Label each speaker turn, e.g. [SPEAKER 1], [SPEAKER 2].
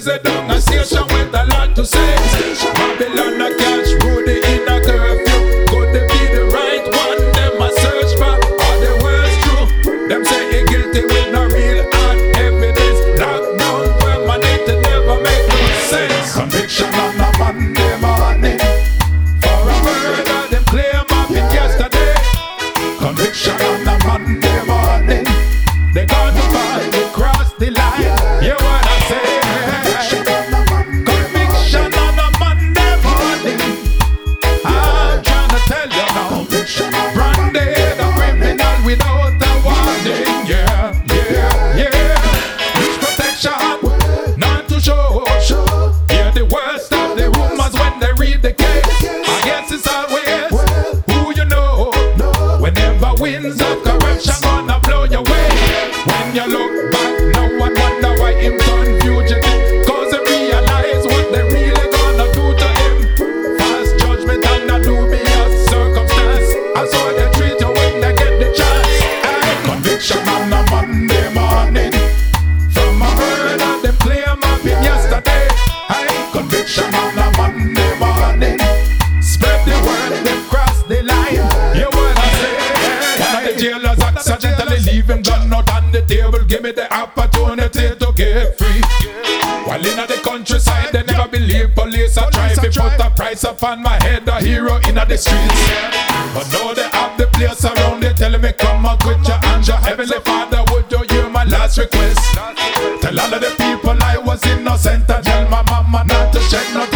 [SPEAKER 1] down a station with a lot to say. Babylon a catch Rudy in a curfew. Could they be the right one? Them a search for. Are the words true? Them say he guilty with no real hard evidence. Lockdown permanent, never make no sense. Conviction on a Monday morning for a murder them claim happened yesterday. Conviction on a Monday morning. They gonna find they cross the line. You what I say? Conviction on a Monday morning. I'm trying to tell you now. Branded a criminal without a warning. Yeah, yeah, yeah. Use protection, not to show. Hear the worst of the rumors when they read the case. I guess it's always who you know. Whenever winds of corruption gonna blow your way. When you look back, no one wonder why him turn fugitive. Cause they realize what they really gonna do to him. Fast judgment and a dubious circumstance. I saw they treat you when they get the chance. Aye. Conviction on a Monday morning from a murder them claim happened yesterday. Aye. Conviction on a Monday morning. Spread the word, them cross the line. You what I say? One of the jailers accidentally leave him gun out on the table. Give me the opportunity to get free. While in the countryside, they never believe police are trying to put a price up on my head. A hero in the streets. But now they have the place around. They telling me come and quit your hands. Your heavenly Father, would you hear my last request? Tell all of the people I was innocent. I tell my mama not to shed no